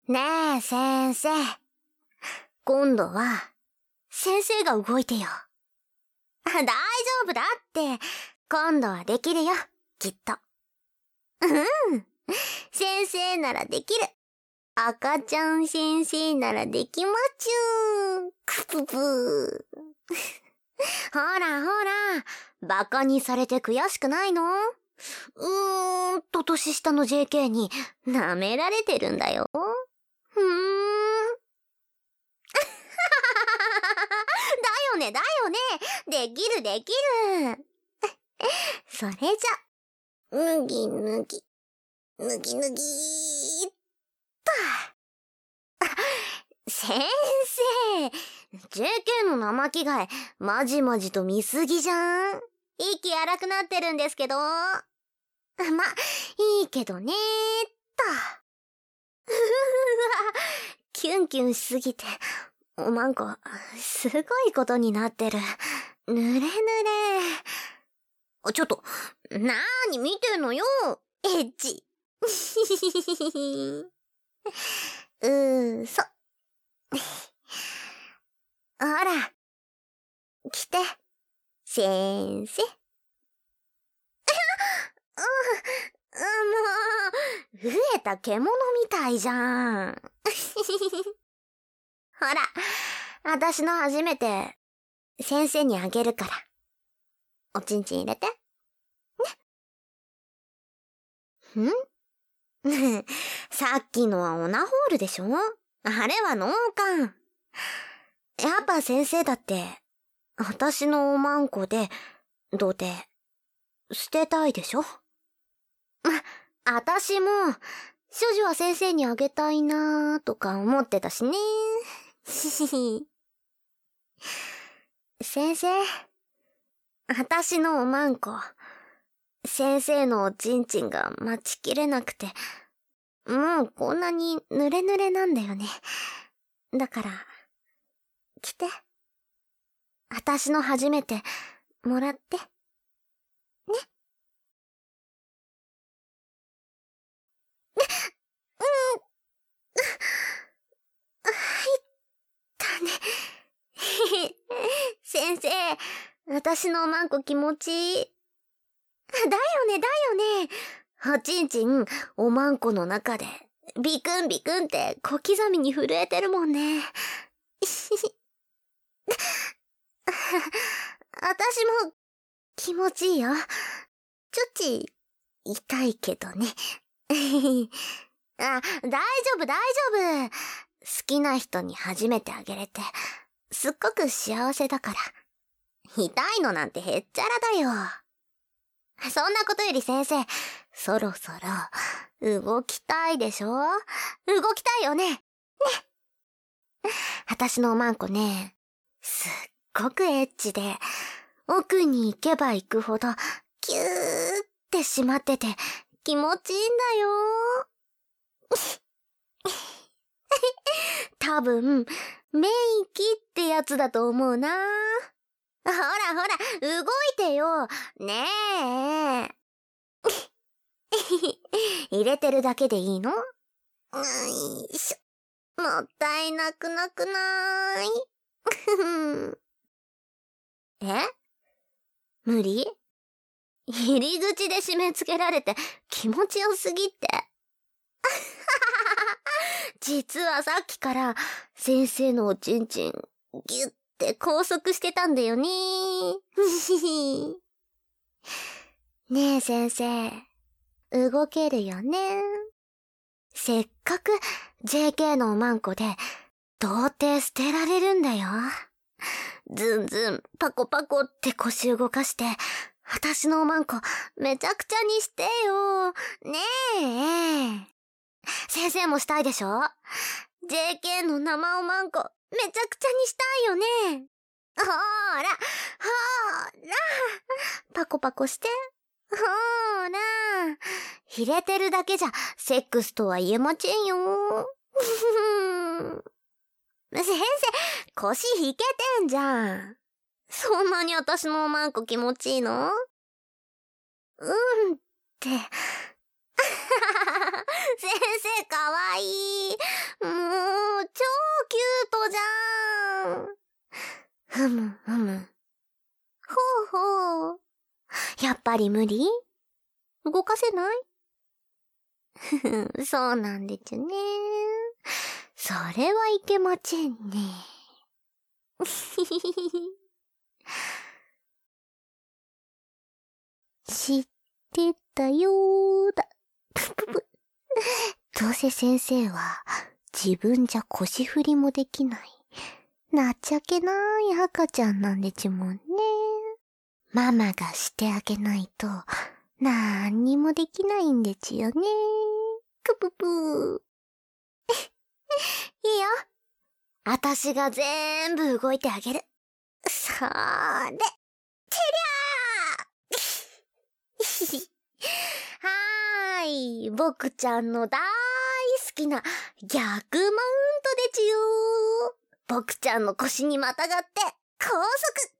ねえ、先生。今度は、先生が動いてよ。大丈夫だって。今度はできるよ、きっと。うん。先生ならできる。赤ちゃん先生ならできまちゅー。くぷぷー。ほらほら、バカにされて悔しくないの？年下の JK に舐められてるんだよ。だよね、だよね。できるできる。それじゃ、脱ぎ脱ぎ、脱ぎ脱ぎーっと。先生、JK の生着替え、まじまじと見すぎじゃん。息荒くなってるんですけど。ま、いいけどねーっと。キュンキュンしすぎて、おまんこ、すごいことになってる。ぬれぬれ。ちょっと、なーに見てんのよ、エッチ。そ。ほら、来て、先生。もう、増えた獣みたいじゃん。ほら、私の初めて、先生にあげるから。おちんちん入れて。ね。さっきのはオナホールでしょ？あれは脳幹。やっぱ先生だって、私のおまんこで、どうて、捨てたいでしょ？私も、処女は先生にあげたいなーとか思ってたしね。先生、私のおまんこ、先生のおちんちんが待ちきれなくて、もうこんなに濡れ濡れなんだよね。だから、来て。私の初めて、もらって。ね。入ったね。先生、私のおまんこ気持ちいい。だよね、だよね。おちんちん、おまんこの中で、ビクンビクンって小刻みに震えてるもんね。私も気持ちいいよ。ちょっち痛いけどね。大丈夫大丈夫。好きな人に初めてあげれて、すっごく幸せだから。痛いのなんてへっちゃらだよ。そんなことより先生、そろそろ動きたいでしょ？動きたいよね。ね。私のおまんこね、すっごくエッチで、奥に行けば行くほど、キューって締まってて、気持ちいいんだよ。多分、免疫ってやつだと思うな。ほらほら、動いてよ。ねえ。入れてるだけでいいの？よいしょ。もったいなくなくない？え？無理？入り口で締め付けられて気持ちよすぎって。実はさっきから先生のおちんちんギュッて拘束してたんだよね。ねえ先生、動けるよね。せっかく JK のおまんこで童貞捨てられるんだよ。ズンズンパコパコって腰動かして私のおまんこめちゃくちゃにしてよ。ねえ。先生もしたいでしょ？ JK の生おまんこめちゃくちゃにしたいよね。ほーら、ほーら、パコパコして。ほーら、入れてるだけじゃセックスとは言えませんよ。先生、腰引けてんじゃん。そんなに私のおまんこ気持ちいいの？うんって。先生かわいい。 ほうほう。やっぱり無理？動かせない？そうなんでちゅね。それはいけまちんね。知ってたよーだ。どうせ先生は自分じゃ腰振りもできない。情けない赤ちゃんなんでちゅもんね。ママがしてあげないと、なんにもできないんでちゅよね。くぷぷー。いいよ。あたしが全部動いてあげる。そーれ。てりゃーはーい。僕ちゃんの大好きな逆マウントでちゅよー。僕ちゃんの腰にまたがって、高速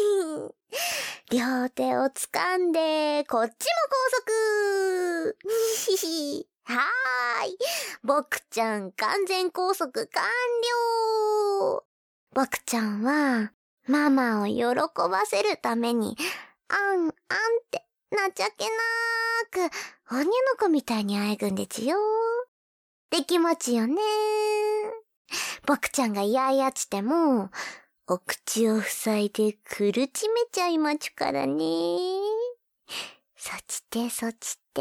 両手を掴んで、こっちも高速はーい。僕ちゃん完全高速完了。僕ちゃんは、ママを喜ばせるために、あんあんって情けなーく、女の子みたいにあえぐんでちよ。できもちよね。僕ちゃんがやいやつても、お口を塞いで苦しめちゃいまちゅからね。そちてそちて。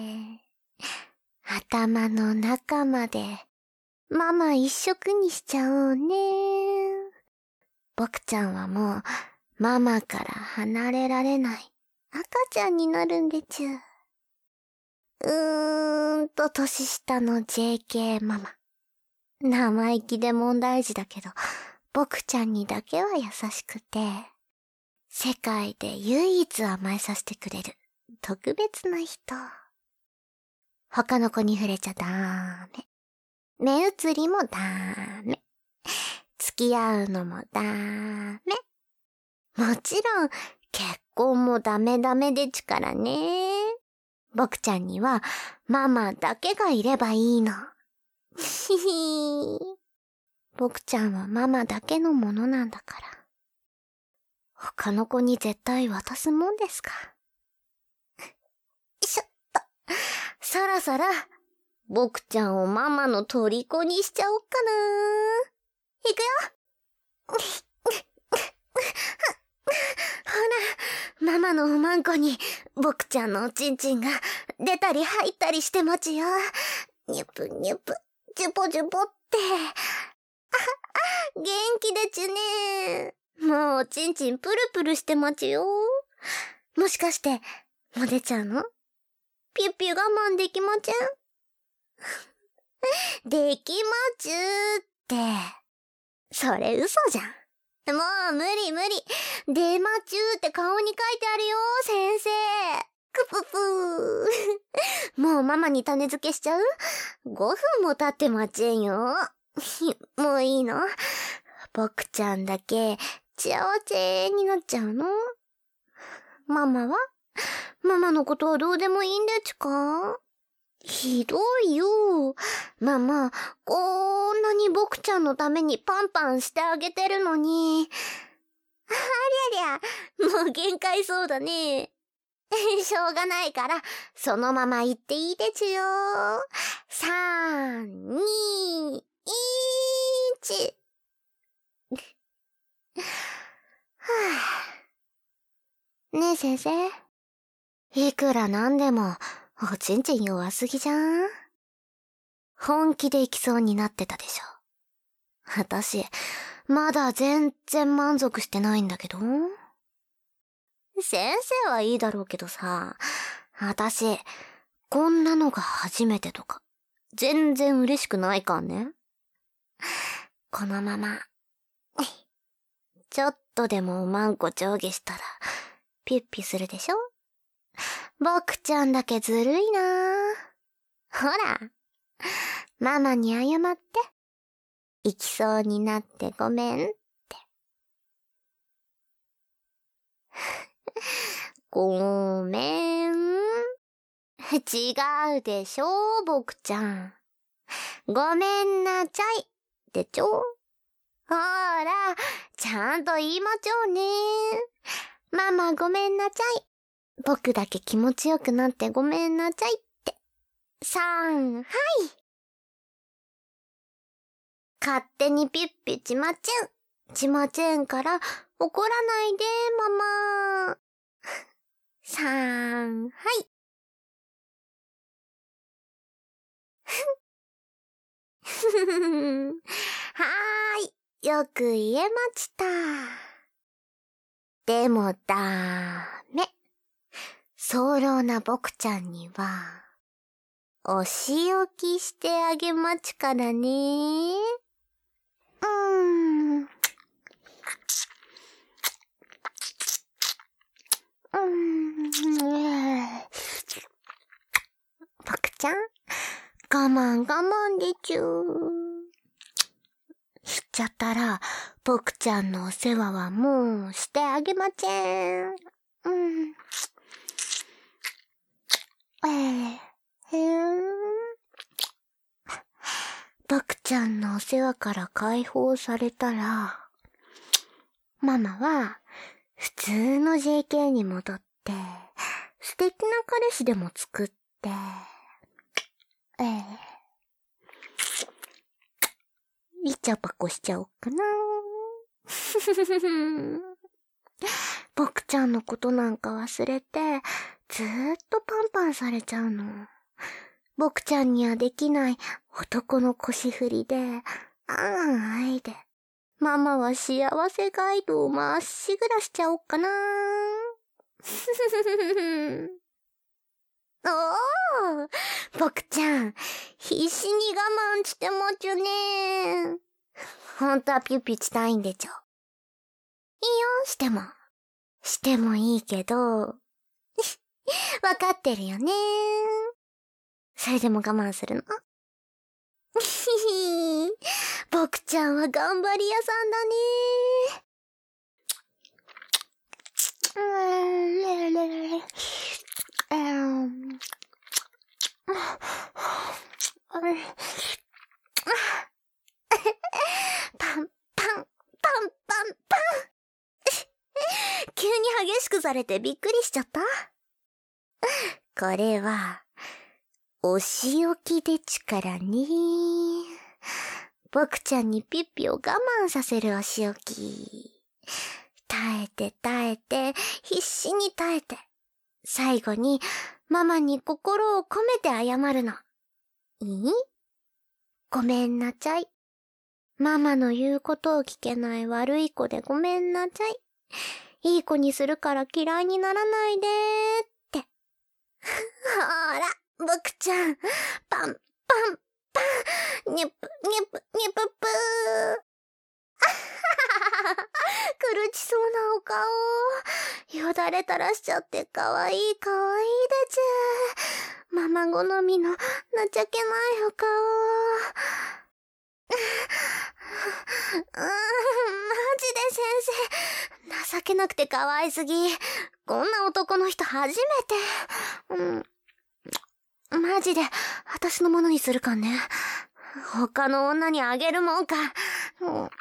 頭の中まで、ママ一色にしちゃおうね。僕ちゃんはもう、ママから離れられない赤ちゃんになるんでちゅ。年下の JK ママ。生意気で問題児だけど、僕ちゃんにだけは優しくて、世界で唯一甘えさせてくれる特別な人。他の子に触れちゃダーメ。目移りもダーメ。付き合うのもダメ。もちろん、結婚もダメでちからね。僕ちゃんには、ママだけがいればいいの。ひひー。僕ちゃんはママだけのものなんだから。他の子に絶対渡すもんですか。しょっと。そろそろ、僕ちゃんをママの虜にしちゃおっかな。いくよ。ほら、ママのおまんこに、僕ちゃんのおちんちんが出たり入ったりしてまちよ。にゅぷにゅぷ、ジュポジュポって。元気でちゅね。もうおちんちんプルプルしてまちよ。もしかして、も出ちゃうの？ピュッピュ我慢できまちゅできまちゅって。それ嘘じゃん。もう無理。出まちゅって顔に書いてあるよ、先生。くぷぷもうママに種付けしちゃう？ 5 分も経ってまちんよ。もういいの？僕ちゃんだけ幸せになっちゃうの？ママは？ママのことはどうでもいいんでちゅか？ひどいよ。ママ、こんなに僕ちゃんのためにパンパンしてあげてるのに。ありゃりゃ、もう限界そうだね。しょうがないから、そのまま言っていいでちゅよ。3、2、1。ねえ先生。いくらなんでも、おちんちん弱すぎじゃん？本気で行きそうになってたでしょ。私、まだ全然満足してないんだけど。先生はいいだろうけどさ、私、こんなのが初めてとか、全然嬉しくないかんね。このまま、ちょっとでもおまんこ上下したら、ピュッピュするでしょ？僕ちゃんだけずるいな。ほら、ママに謝って。行きそうになってごめんって。ごめん。違うでしょ、僕ちゃん。ごめんなちゃい。でちょ。 ほーら、ちゃんと言いまちょうね。ママごめんなちゃい。僕だけ気持ちよくなってごめんなちゃいって。はい。勝手にピッピちまちゅん。ちまちゅんから怒らないで、ママ。はい。はーい。よく言えました。でもメ。早漏な僕ちゃんには、お仕置きしてあげまちからね。僕ちゃん、我慢でちゅしちゃったら、僕ちゃんのお世話はもうしてあげません。僕ちゃんのお世話から解放されたら、ママは普通の JK に戻って、素敵な彼氏でも作って、いちゃぱこしちゃおっかな。僕ちゃんのことなんか忘れて、ずーっとパンパンされちゃうの。僕ちゃんにはできない男の腰振りで、あいで、ママは幸せガイドをまっしぐらしちゃおっかな。おー、僕ちゃん、必死に我慢してもちゅね。ほんとはピュピュしたいんでちょ。いいよ、しても。してもいいけど、わかってるよね。それでも我慢するの？僕ちゃんは頑張り屋さんだね。パン、パン、パン、パン、パン。急に激しくされてびっくりしちゃった。これは、お仕置きでちからね。僕ちゃんにピッピを我慢させるお仕置き。耐えて耐えて、必死に耐えて。最後に、ママに心を込めて謝るの。いい？ごめんなちゃい。ママの言うことを聞けない悪い子でごめんなちゃい。いい子にするから嫌いにならないでーって。ほーら、僕ちゃん、パン、パン、パン、ニュプ、ニュプ、ニュププー。苦しそうなお顔。よだれ垂らしちゃってかわいいかわいいでちゅ。ママ好みの情けないお顔。マジで先生、情けなくて可愛すぎ。こんな男の人初めて。マジで、私のものにするかね。他の女にあげるもんか。ほ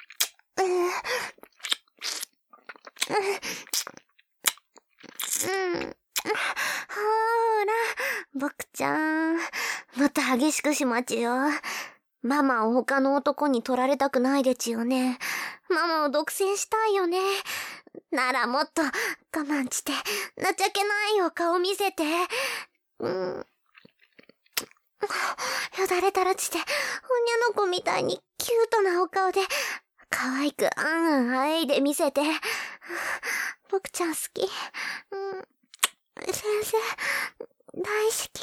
ーら、僕ちゃん。もっと激しくしまちよ。ママを他の男に取られたくないでちよね。ママを独占したいよね。ならもっと我慢して、情けないお顔見せて。よだれ垂らして、女の子みたいにキュートなお顔で、可愛くあいで見せて。僕ちゃん好き。先生、大好き。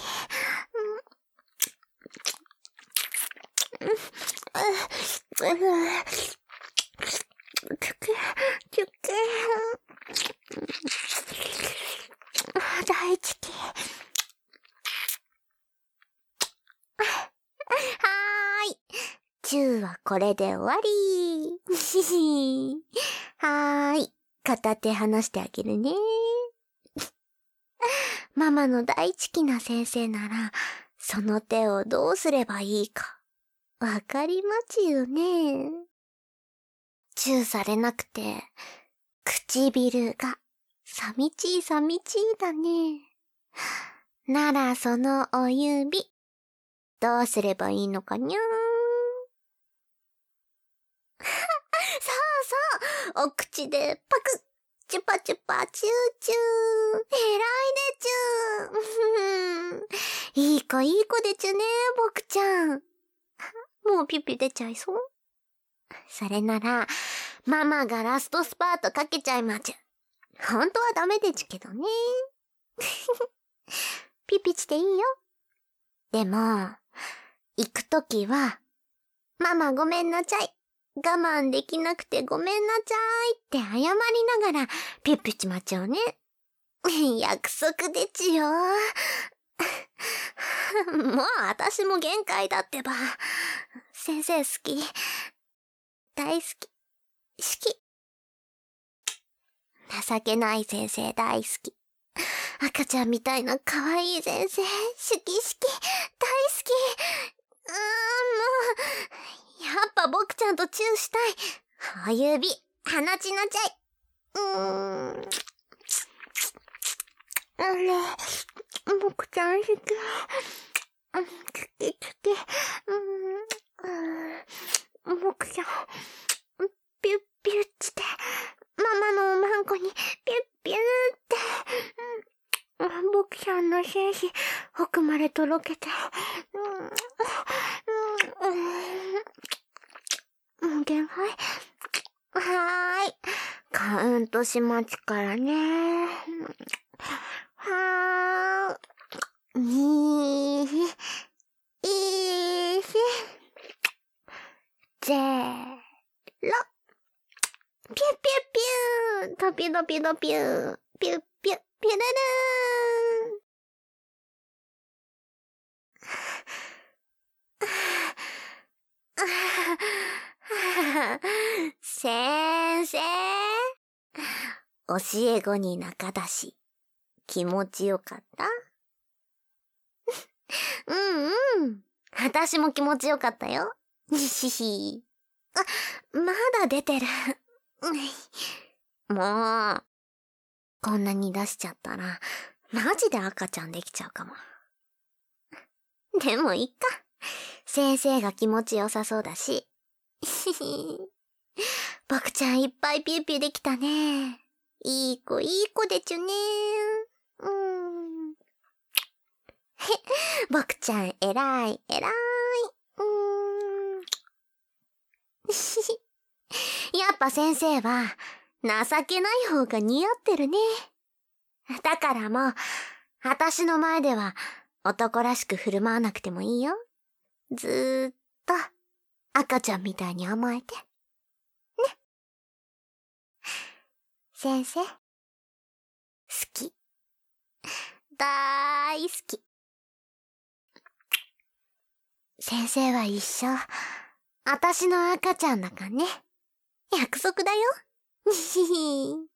大好き。チューはこれで終わり。はーい。片手離してあげるね。ママの大好きな先生なら、その手をどうすればいいか、わかりまちゅよね。 チューされなくて、唇が寂しい寂しいだね。ならそのお指、どうすればいいのかにゃーん。そうそう、お口でパクッ、チュパチュパチューチュー。偉いでちゅー。いい子いい子でちゅね、僕ちゃん。もうピュピュ出ちゃいそう。それなら、ママがラストスパートかけちゃいまちゅ。本当はダメでちゅけどね。ピピチでいいよ。でも、行くときは、ママごめんなちゃい。我慢できなくてごめんなちゃいって謝りながらピュッピュちまちゃうね。約束でちよ。もう私も限界だってば。先生好き。大好き。好き。情けない先生大好き。赤ちゃんみたいな可愛い先生、好き好き、大好き。もう、やっぱ僕ちゃんとチューしたい。お指、鼻ちなちゃい。僕ちゃん好き。僕ちゃん、ピュッピュッつって、ママのおまんこにピュッピューって。僕ちゃんの精子、奥までとろけて。もう限界？はーい。カウントしますからね。はー。にー。いーし。ぜーろ。ピュッピュッピュー。ドピュドピュドピュー。ピュッピュッピュルルーン。先生。教え子に仲だし、気持ちよかった？私も気持ちよかったよ。ひひ。まだ出てる。もう、こんなに出しちゃったら、マジで赤ちゃんできちゃうかも。でもいっか。先生が気持ちよさそうだし。僕ちゃんいっぱいピューピューできたね。いい子でちゅね。僕ちゃん偉い。やっぱ先生は情けない方が似合ってるね。だからもう、私の前では男らしく振る舞わなくてもいいよ。ずーっと赤ちゃんみたいに甘えて。ね。先生、好き。だーい好き。先生は一生、私の赤ちゃんだからね。約束だよ。にひひ。